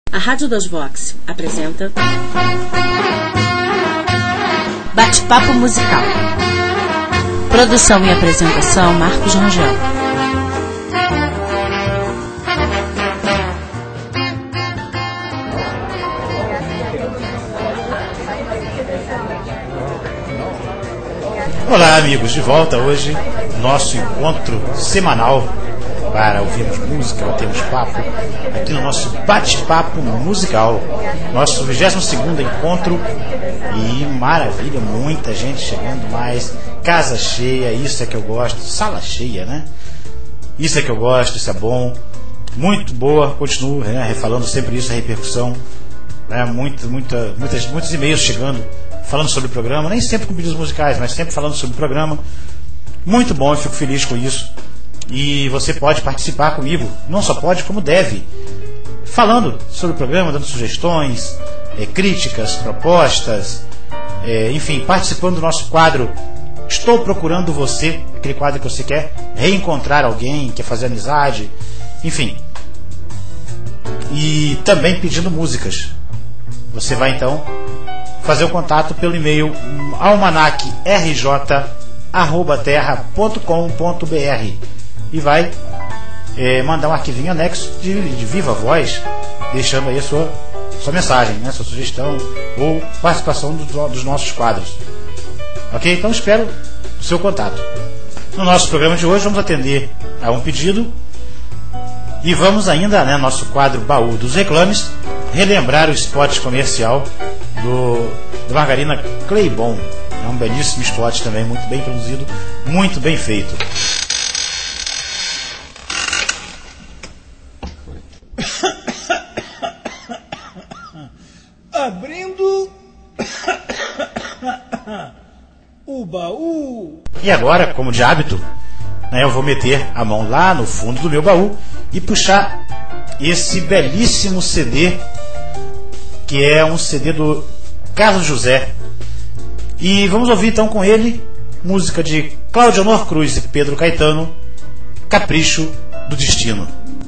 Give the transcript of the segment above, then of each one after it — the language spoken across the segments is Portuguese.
A Rádio das Vox apresenta Bate-Papo Musical. Produção e apresentação Marcos Rangel. Olá amigos, de volta hoje, nosso encontro semanal para ouvirmos música, batermos papo, aqui no nosso Bate-Papo Musical, nosso 22º encontro, e maravilha, muita gente chegando mais, casa cheia, isso é que eu gosto, sala cheia, né? Isso é que eu gosto, isso é bom, muito boa, continuo falando sempre isso, a repercussão, né? Muitos e-mails chegando, falando sobre o programa, nem sempre com pedidos musicais, mas sempre falando sobre o programa, muito bom, eu fico feliz com isso. E você pode participar comigo, não só pode, como deve, falando sobre o programa, dando sugestões, críticas, propostas, enfim, participando do nosso quadro Estou Procurando Você, aquele quadro que você quer reencontrar alguém, quer fazer amizade, enfim. E também pedindo músicas. Você vai então fazer o contato pelo e-mail almanac.rj@terra.com.br e vai mandar um arquivinho anexo de viva voz, deixando aí a sua mensagem, né, sua sugestão ou participação dos nossos quadros. Ok? Então espero o seu contato. No nosso programa de hoje vamos atender a um pedido e vamos ainda, né, nosso quadro Baú dos Reclames, relembrar o spot comercial do Margarina Claybon. É um belíssimo spot também, muito bem produzido, muito bem feito. Abrindo o baú. E agora, como de hábito, né, eu vou meter a mão lá no fundo do meu baú e puxar esse belíssimo CD, que é um CD do Carlos José. E vamos ouvir então com ele música de Cláudio Honor Cruz e Pedro Caetano, Capricho do Destino.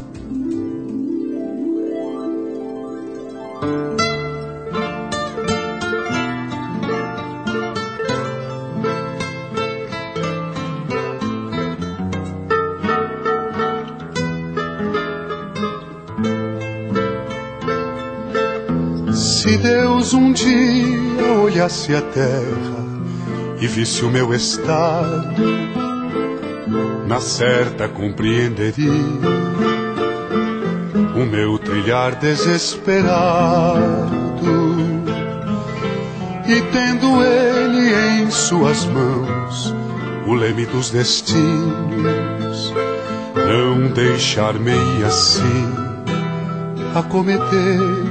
Se Deus um dia olhasse a terra e visse o meu estado, na certa compreenderia o meu trilhar desesperado. E tendo ele em suas mãos o leme dos destinos, não deixar-me assim acometer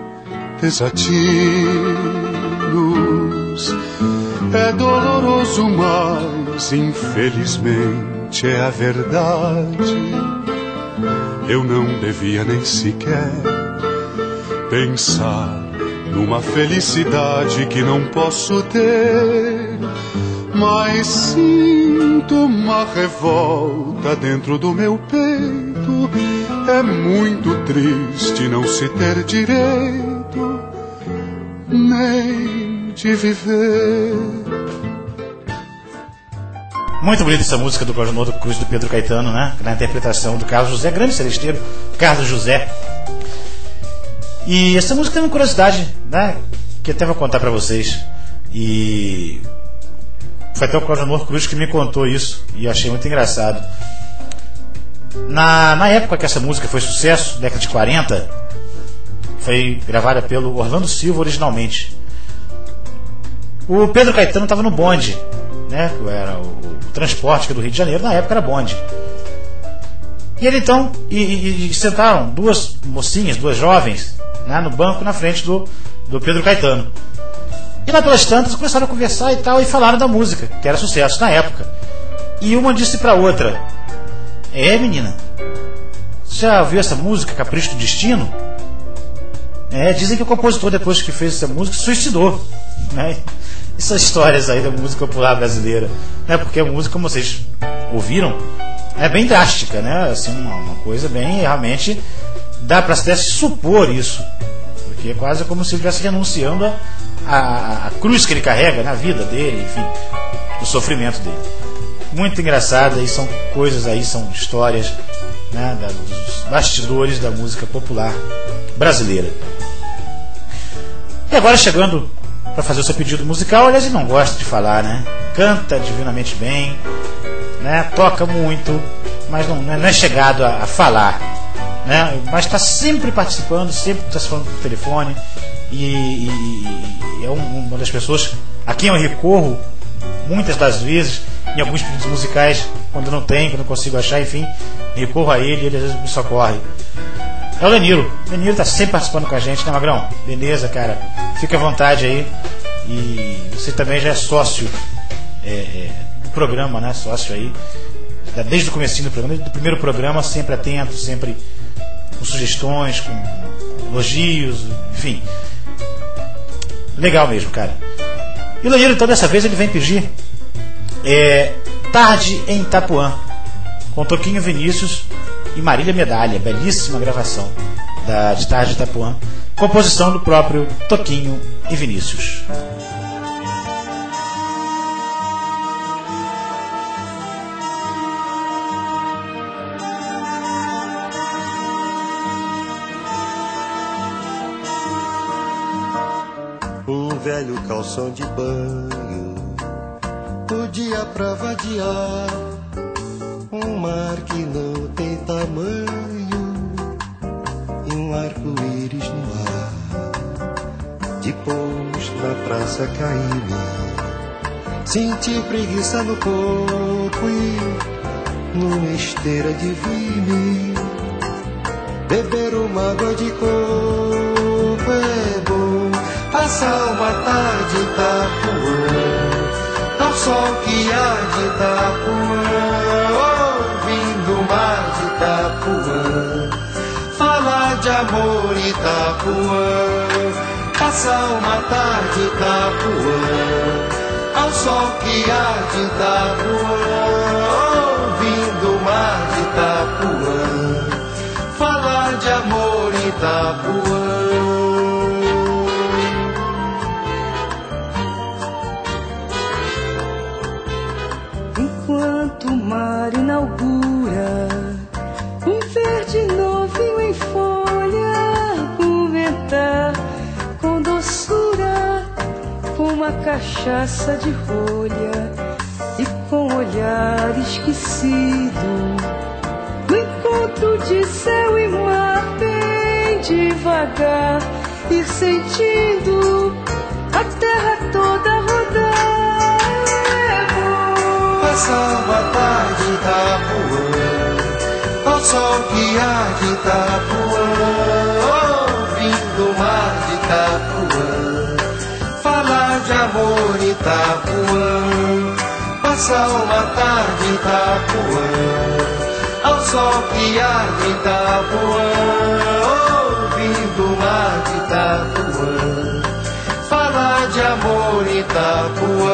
desatinos. É doloroso, mas infelizmente é a verdade. Eu não devia nem sequer pensar numa felicidade que não posso ter, mas sinto uma revolta dentro do meu peito. É muito triste não se ter direito nem de viver. Muito bonita essa música do Cláudio Honor Cruz do Pedro Caetano, né? Na interpretação do Carlos José, grande celesteiro, Carlos José. E essa música tem uma curiosidade, né, que até vou contar pra vocês. E foi até o Cláudio Honor Cruz que me contou isso e achei muito engraçado. Na época que essa música foi sucesso, década de 40, foi gravada pelo Orlando Silva originalmente. O Pedro Caetano estava no bonde, né, que era o transporte aqui do Rio de Janeiro, na época era bonde. E ele então, e sentaram duas mocinhas, duas jovens, né, no banco na frente do Pedro Caetano. E lá pelas tantas começaram a conversar e tal, e falaram da música, que era sucesso na época. E uma disse pra outra: menina, você já ouviu essa música, Capricho do Destino? Dizem que o compositor, depois que fez essa música, se suicidou, né? Essas histórias aí da música popular brasileira, né? Porque a música, como vocês ouviram, é bem drástica, né? Assim, uma coisa bem, realmente, dá para até supor isso, porque é quase como se ele estivesse renunciando a cruz que ele carrega na vida dele, enfim, o sofrimento dele. Muito engraçado, aí são coisas aí, são histórias, né, dos bastidores da música popular brasileira. E agora chegando para fazer o seu pedido musical, aliás, ele não gosta de falar, né? Canta divinamente bem, né? Toca muito, mas não é chegado a falar, né? Mas está sempre participando, sempre está se falando por telefone, e é uma das pessoas a quem eu recorro muitas das vezes em alguns pedidos musicais, quando não consigo achar, enfim, recorro a ele e ele às vezes me socorre. É o Leniro. O Leniro está sempre participando com a gente, né, Magrão? Beleza, cara? Fica à vontade aí. E você também já é sócio do programa, né? Sócio aí. Desde o comecinho do programa, desde o primeiro programa, sempre atento, sempre com sugestões, com elogios, enfim. Legal mesmo, cara. E o Leniro, então, dessa vez ele vem pedir Tarde em Itapuã, com Toquinho Vinícius e Marília Medalha. Belíssima gravação de Tarde em Itapuã, composição do próprio Toquinho e Vinícius. Um velho calção de banho, o dia pra vadiar, um mar que não tem tamanho e um arco-íris no ar. Depois na praça caí-me, senti preguiça no corpo e numa esteira de vime, beber uma água de coco é bom. Passar uma tarde em Itapuã, ao sol que há de Itapuã, ouvindo o mar de Itapuã, falar de amor em Itapuã. Passar uma tarde em Itapuã, ao sol que há de Itapuã, ouvindo o mar de Itapuã, falar de amor em Itapuã. Enquanto o mar inaugura um verde novinho em folha, com ventar, com doçura, com uma cachaça de rolha e com olhar esquecido, no encontro de céu e mar, bem devagar, ir sentindo a terra toda rodar. Passar uma tarde em Itapuã, ao sol que há de Itapuã, ouvindo o mar de Itapuã, falar de amor em Itapuã. Passar uma tarde em Itapuã, ao sol que há de Itapuã, ouvindo o mar de Itapuã, falar de amor em Itapuã.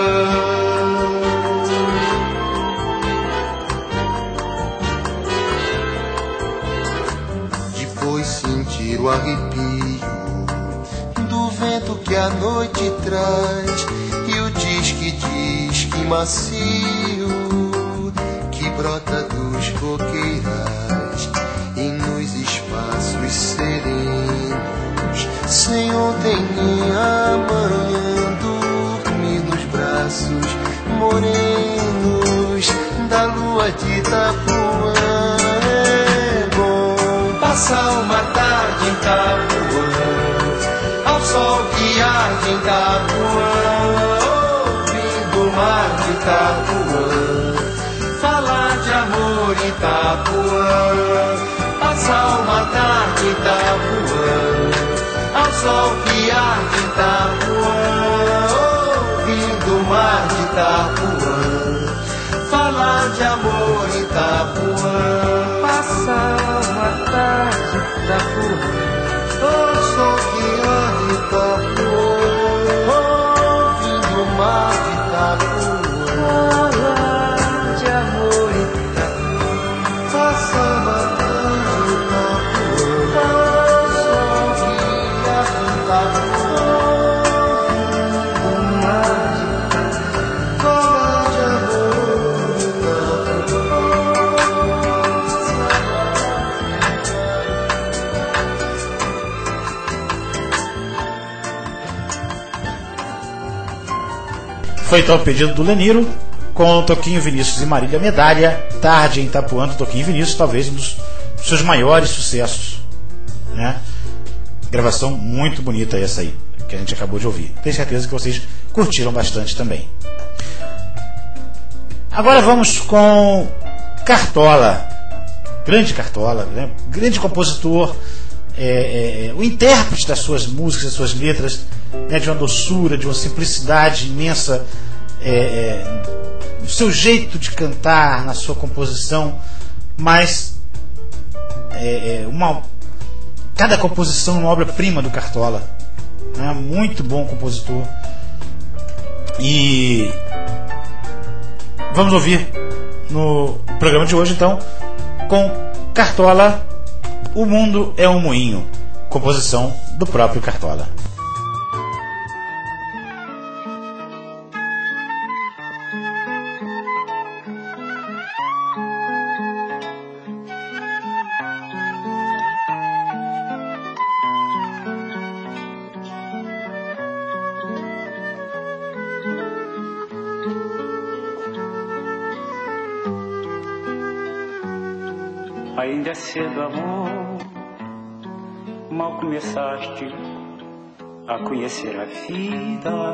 Sentir o arrepio do vento que a noite traz e o disque macio que brota dos coqueirais e nos espaços serenos, sem ontem nem amanhã, dormir nos braços morenos da lua de Itapuã. Passar uma tarde em Itapuã, ao sol que arde em Itapuã, ouvindo o mar de Itapuã, falar de amor em Itapuã. Passar uma tarde em Itapuã, ao sol que arde em Itapuã, ouvindo o mar de Itapuã, falar de amor em Itapuã. Passar uma tarde da porra, o sol que há de Itapuã, ouvindo o mar de Itapuã, falar de amor em Itapuã. Passar uma tarde em Itapuã, Foi então o pedido do Leniro, com Toquinho Vinícius e Marília Medalha, Tarde em Itapuã, do Toquinho Vinícius, talvez um dos seus maiores sucessos, né? Gravação muito bonita essa aí, que a gente acabou de ouvir. Tenho certeza que vocês curtiram bastante também. Agora vamos com Cartola, né? Grande compositor, o intérprete das suas músicas, das suas letras, né? De uma doçura, de uma simplicidade imensa, no seu jeito de cantar, na sua composição, mas cada composição é uma obra-prima do Cartola, né? Muito bom compositor. E vamos ouvir no programa de hoje então com Cartola, O Mundo é um Moinho, composição do próprio Cartola. Ainda é cedo, amor, mal começaste a conhecer a vida,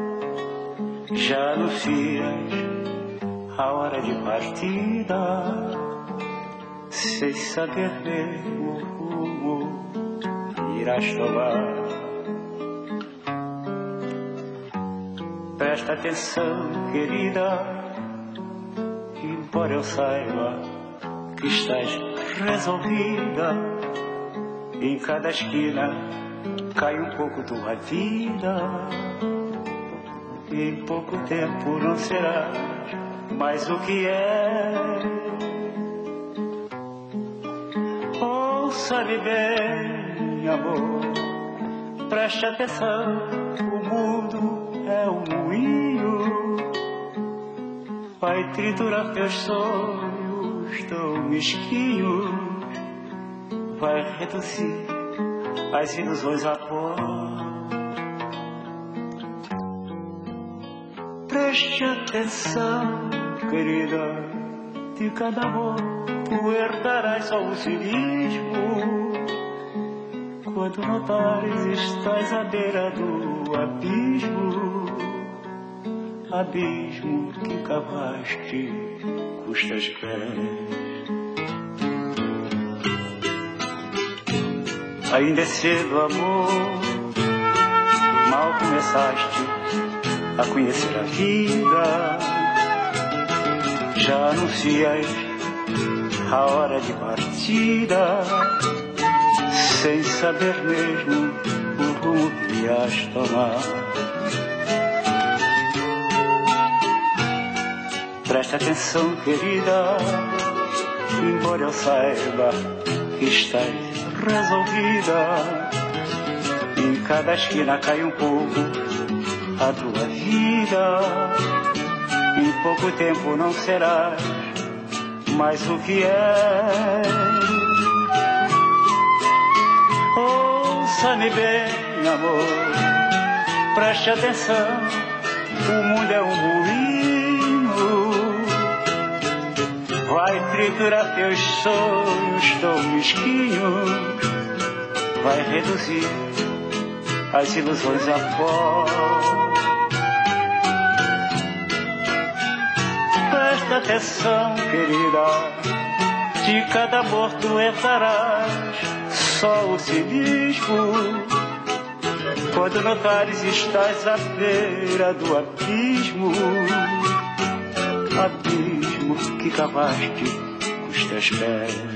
já anuncias a hora de partida, sem saber mesmo o rumo irás tomar. Presta atenção, querida, embora eu saiba que estás resolvida, em cada esquina cai um pouco tua vida, em pouco tempo não serás mais o que é. Ouça-me bem, amor, preste atenção, o mundo é um moinho, vai triturar teus sonhos tão mesquinhos, vai reduzir as ilusões a pó. Preste atenção, querida, de cada amor tu herdarás só o cinismo. Quando notares estás à beira do abismo, abismo que cavaste custas pés. Ainda é cedo, amor, mal começaste a conhecer a vida, já anuncias a hora de partida, sem saber mesmo o rumo que ias tomar. Presta atenção, querida, embora eu saiba que estás resolvida, em cada esquina cai um pouco a tua vida, em pouco tempo não serás mais o que é. Ouça-me bem, amor, preste atenção, o mundo é um moinho, vai triturar teus sonhos tão mesquinhos, vai reduzir as ilusões a pó. Presta atenção, querida, de cada amor tu herdarás só o cinismo. Quando notares estás à beira do abismo, abismo que cavaste com os teus pés.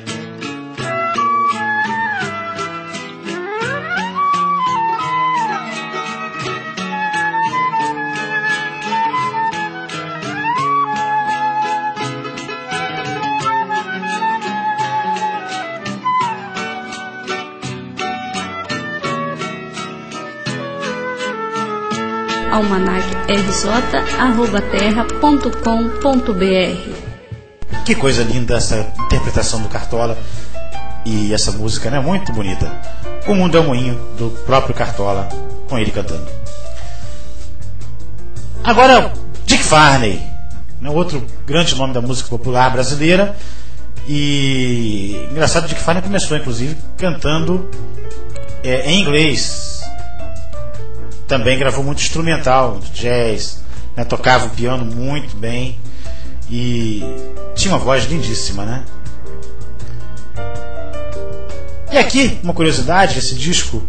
almanac.rj@terra.com.br. Que coisa linda essa interpretação do Cartola. E essa música, né, muito bonita. O Mundo é um Moinho, do próprio Cartola, com ele cantando. Agora, Dick Varney, né, outro grande nome da música popular brasileira. E engraçado, Dick Varney começou inclusive cantando em inglês. Também gravou muito instrumental, jazz, né, tocava o piano muito bem e tinha uma voz lindíssima, né? E aqui, uma curiosidade, esse disco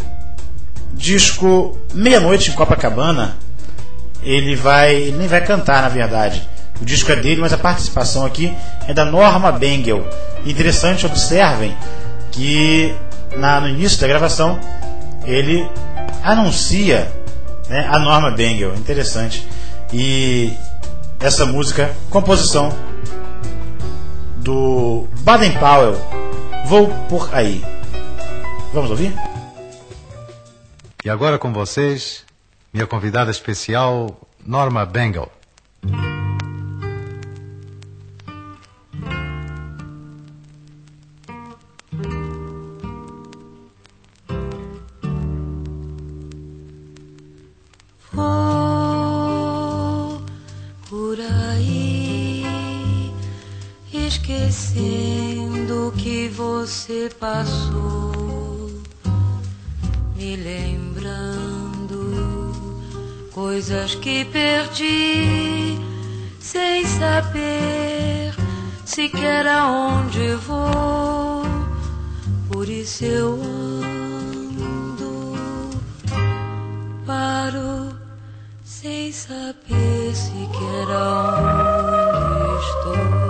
Meia-Noite em Copacabana, ele nem vai cantar, na verdade. O disco é dele, mas a participação aqui é da Norma Bengel. Interessante, observem que no início da gravação ele anuncia, né, a Norma Bengel. Interessante. E essa música, composição do Baden Powell, Vou Por Aí. Vamos ouvir? E agora com vocês, minha convidada especial, Norma Bengel. Vou por aí, esquecendo que você passou, me lembrando coisas que perdi, sem saber sequer aonde vou. Por isso eu ando, paro, sem saber sequer aonde estou.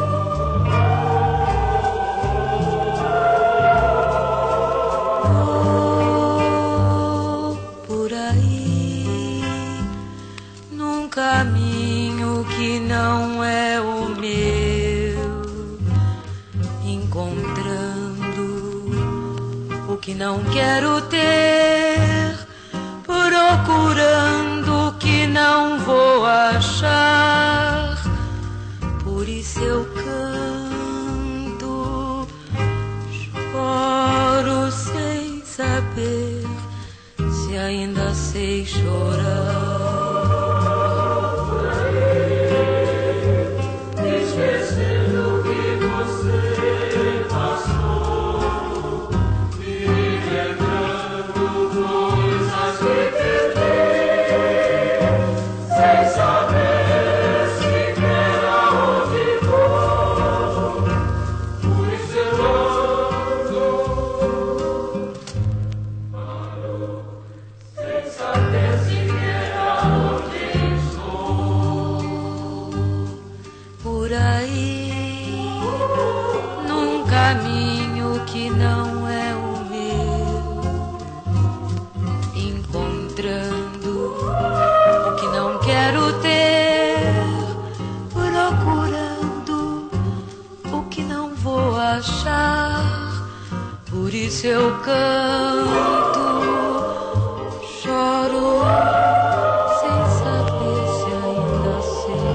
Caminho que não é o meu, encontrando o que não quero ter, procurando o que não vou achar. Por isso eu canto, choro sem saber se ainda sei chorar. Por isso eu canto, choro, sem saber se ainda sei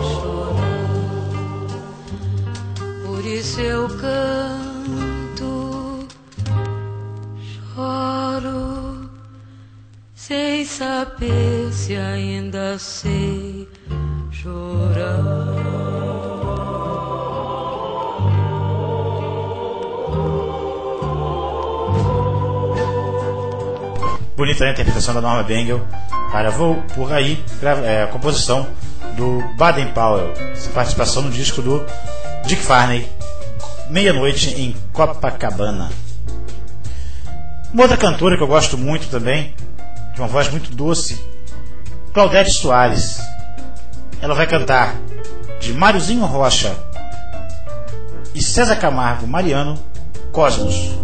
chorar. Por isso eu canto, choro, sem saber se ainda sei chorar. Bonita a interpretação da Norma Bengel para Vou Por Aí, a composição do Baden Powell, participação no disco do Dick Varney, Meia-Noite em Copacabana. Uma outra cantora que eu gosto muito também, de uma voz muito doce, Claudete Soares. Ela vai cantar de Máriozinho Rocha e César Camargo Mariano, Cosmos.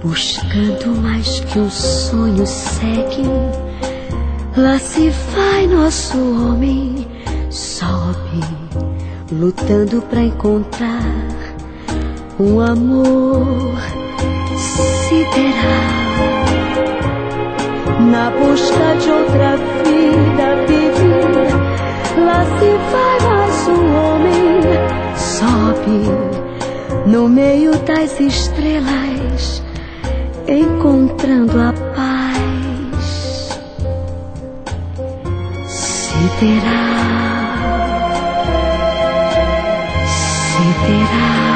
buscando mais que um sonho segue. Lá se vai nosso homem, sobe, lutando pra encontrar um amor sideral. Na busca de outra vida viver, lá se vai mais um homem, sobe no meio das estrelas, encontrando a paz sideral, sideral.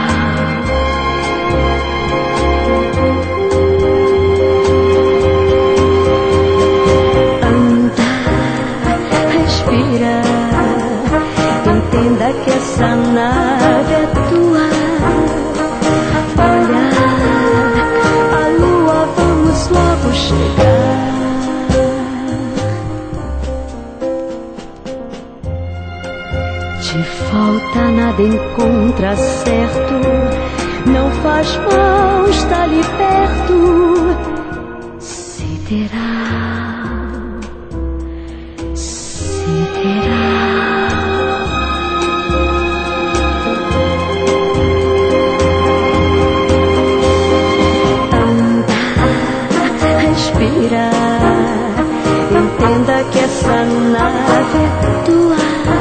Entenda que essa nave é tua. Olha a lua, vamos logo chegar. De volta nada encontra certo, não faz mal estar ali perto. Sideral, sideral. Entenda que essa nave é tua.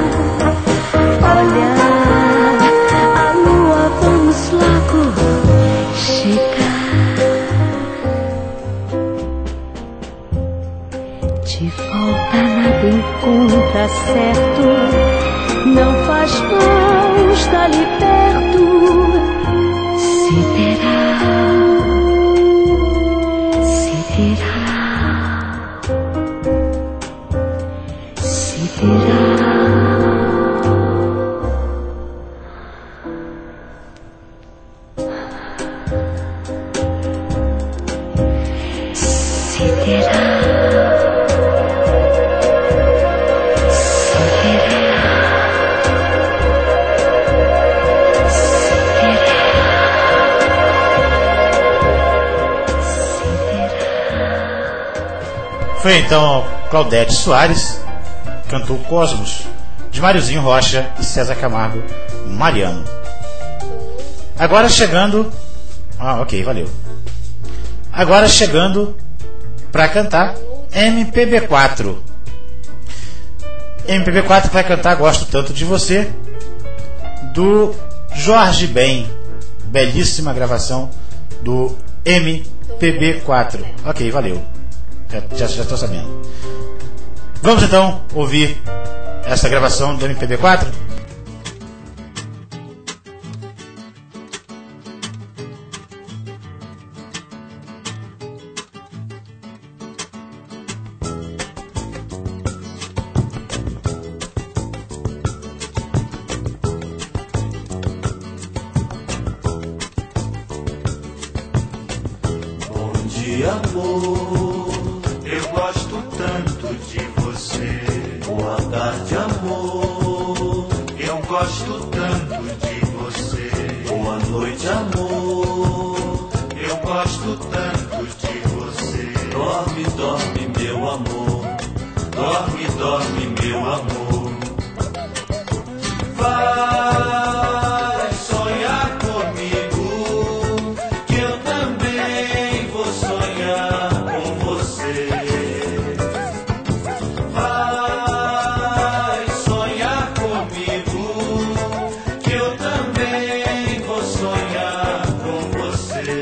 Olha a lua, vamos logo chegar. De volta nada encontra certo, não faz mal estar ali perto. Sideral, sideral. Foi então Claudete Soares, cantou Cosmos, de Máriozinho Rocha e César Camargo, Mariano. Agora chegando... ok, valeu. Agora chegando para cantar MPB4. MPB4 que vai cantar Gosto Tanto de Você, do Jorge Ben. Belíssima gravação do MPB4. Ok, valeu. Já estou sabendo. Vamos então ouvir essa gravação do MPB4? Bom dia, amor. Eu gosto tanto de você. Boa tarde, amor. Eu gosto tanto de você. Boa noite, amor. Eu gosto tanto de você. Dorme, dorme, meu amor. Dorme, dorme, meu amor. Vai sonhar comigo, que eu também vou sonhar com você. Vai sonhar comigo, que eu também vou sonhar com você.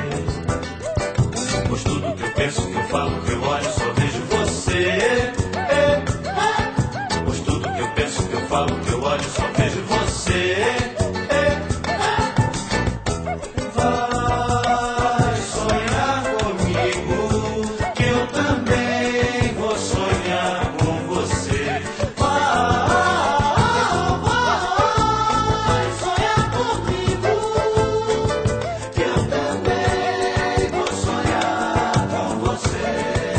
Pois tudo que eu penso, que eu falo, que eu olho, só vejo você. Pois tudo que eu penso, que eu falo, que eu olho, só vejo você. Vai sonhar comigo, que eu também vou sonhar com você. Vai sonhar comigo, que eu também vou sonhar com você.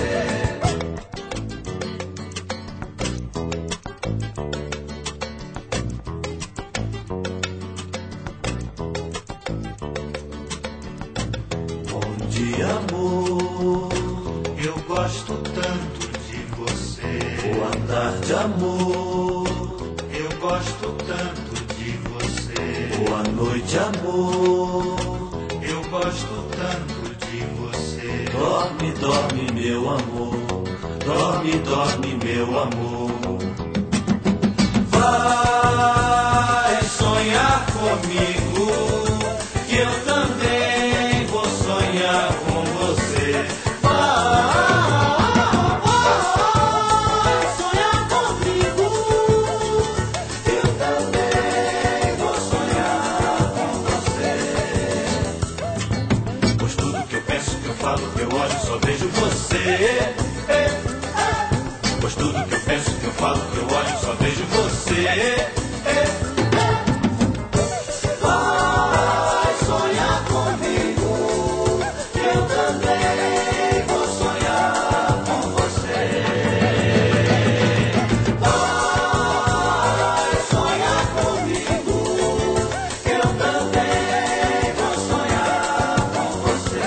de amor. Eu gosto tanto de você. O andar de amor. Eu gosto tanto de você. Boa noite, amor. Eu gosto tanto de você. Dorme, dorme, meu amor. Dorme, dorme, meu amor. Vai sonhar comigo, que eu também vou sonhar com você. Vai sonhar comigo, que eu também vou sonhar com você. Pois tudo que eu penso, que eu falo, que eu olho, só vejo você. Pois tudo que eu penso, que eu falo, que eu olho, só vejo você. Vai sonhar comigo, que eu também vou sonhar com você. Vai sonhar comigo, que eu também vou sonhar com você.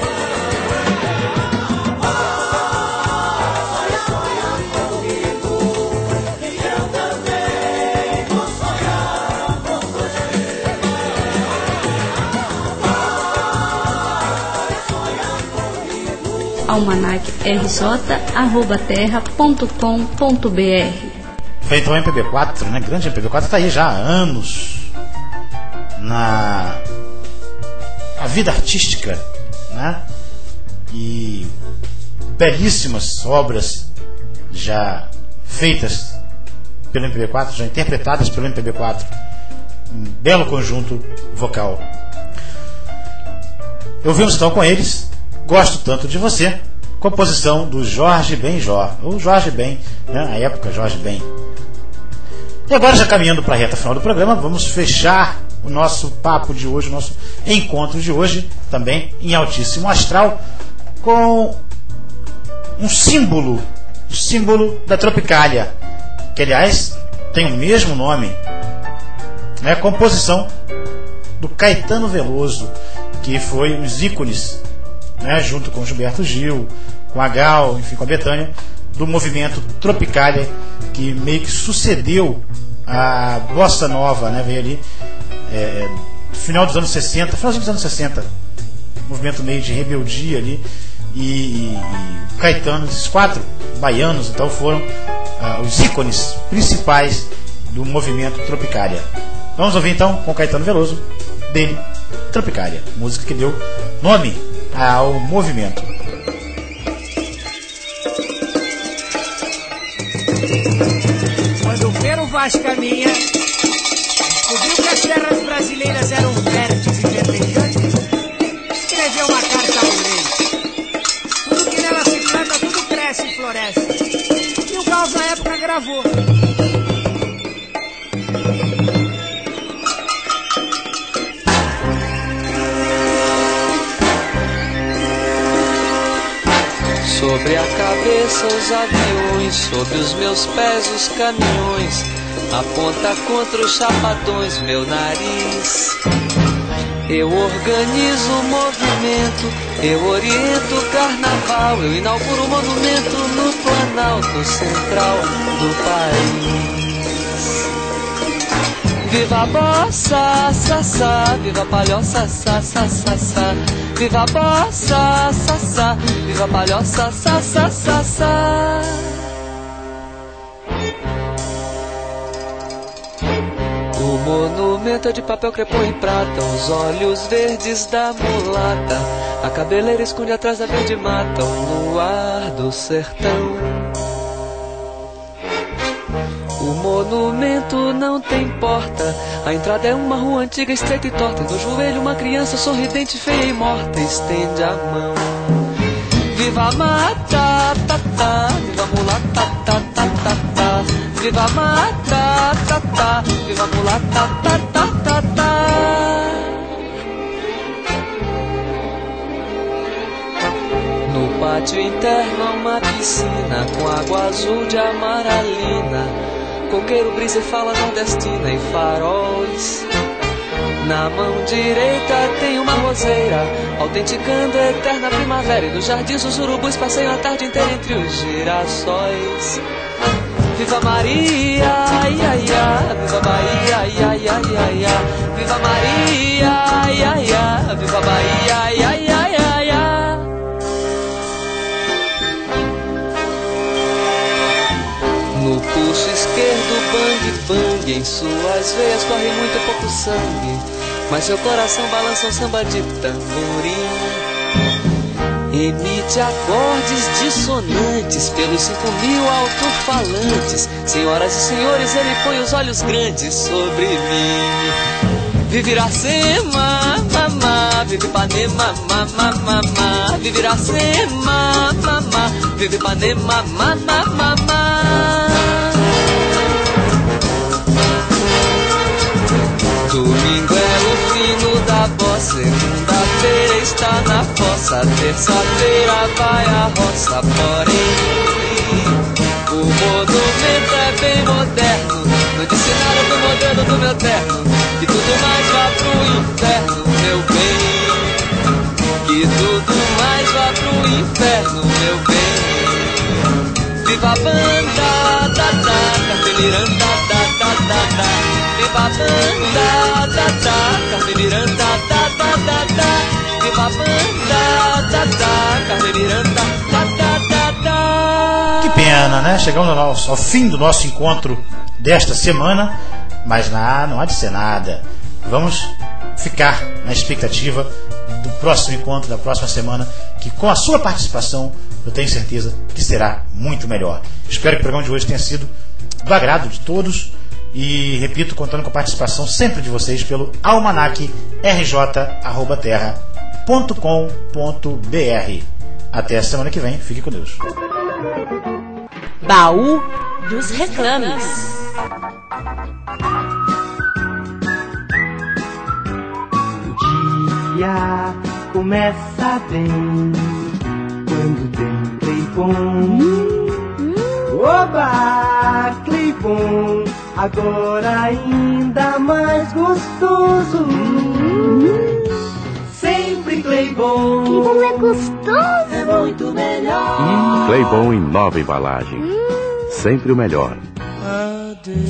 almanac.rj@terra.com.br. Feito o MPB4, né? Grande MPB4, está aí já há anos na a vida artística, né? E belíssimas obras já feitas pelo MPB4, já interpretadas pelo MPB4, um belo conjunto vocal. Ouvimos então com eles Gosto Tanto de Você, composição do Jorge Benjor, ou Jorge Ben, né? Na época Jorge Ben. E agora, já caminhando para a reta final do programa, vamos fechar o nosso papo de hoje, o nosso encontro de hoje, também em altíssimo astral, com um símbolo, o símbolo da Tropicália, que aliás tem o mesmo nome, né? Composição do Caetano Veloso, que foi um dos ícones, né, junto com o Gilberto Gil, com a Gal, enfim, com a Bethânia, do movimento Tropicália, que meio que sucedeu a Bossa Nova, né, veio ali final dos anos 60, finalzinho dos anos 60, movimento meio de rebeldia ali, e Caetano, esses 4 baianos, então, foram os ícones principais do movimento Tropicália. Vamos ouvir então com Caetano Veloso, dele, Tropicália, música que deu nome ao movimento. Quando o Pero Vaz caminha, descobriu que as terras brasileiras eram férteis e verdejantes, escreveu uma carta ao rei. Tudo que nela se planta, tudo cresce e floresce. E o Gauss na época gravou. Sobre a cabeça os aviões, sobre os meus pés os caminhões, aponta contra os chapadões meu nariz. Eu organizo o movimento, eu oriento o carnaval, eu inauguro o monumento no Planalto Central do país. Viva a bossa, sassá, viva a palhoça, sassá. Viva a bossa, sassá, viva a palhoça, sassá. O monumento é de papel crepom e prata, os olhos verdes da mulata, a cabeleira esconde atrás da verde mata, o luar do sertão. O monumento não tem porta, a entrada é uma rua antiga, estreita e torta, e no joelho uma criança sorridente, feia e morta, estende a mão. Viva a mata, tatá, viva a mulata, tatá, viva a mata, tatá, viva a mulata, tatá. No pátio interno há uma piscina com água azul de amaralina, coqueiro, brisa e fala nordestina e faróis. Na mão direita tem uma roseira, autenticando a eterna primavera. E no jardim os urubus passeiam a tarde inteira entre os girassóis. Viva Maria, ai, ai, ai, viva Bahia, ai, ai, ai, ai, ai. Viva Maria, ai, ai, ai, viva Bahia, ai, ai, ai, ai, ai. No pulso esquerdo, bang, bang. Em suas veias corre muito pouco sangue, mas seu coração balança um samba de tamborim. Emite acordes dissonantes pelos 5.000 alto-falantes. Senhoras e senhores, ele põe os olhos grandes sobre mim. Vive Iracema, mamá, vive Ipanema, mamá, mamá. Vive Iracema, mamá, vive Ipanema, mamá, mamá. Domingo é o fino da voz, segunda-feira está na fossa, terça-feira vai a roça, porém o monumento é bem moderno, no dicionário do modelo do meu terno, que tudo mais vá pro inferno, meu bem, que tudo mais vá pro inferno, meu bem. Viva a banda, da, da, Carmen Miranda, da, da, da, da. Viva a banda, da, da, Carmen Miranda, da, da, da, da. Viva a banda, da, da, Carmen Miranda, da, da, da, da. Que pena, né? Chegamos ao fim do nosso encontro desta semana, mas não há de ser nada. Vamos ficar na expectativa do próximo encontro, da próxima semana, que com a sua participação eu tenho certeza que será muito melhor. Espero que o programa de hoje tenha sido do agrado de todos e, repito, contando com a participação sempre de vocês pelo almanac rj@terra.com.br. Até a semana que vem, fique com Deus. Baú dos Reclames. O dia começa bem quando tem Cleibon. Oba, Cleibon, agora ainda mais gostoso. Sempre Cleibon. Cleibon é gostoso. É muito melhor. Cleibon em nova embalagem. Sempre o melhor. Adeus.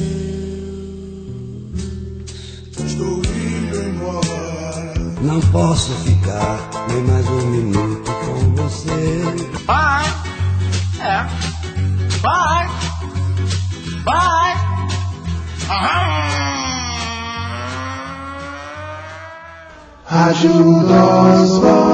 Estou indo embora. Não posso ficar nem mais um minuto com você. Bye. É. Bye. Bye. Rádio Oswald.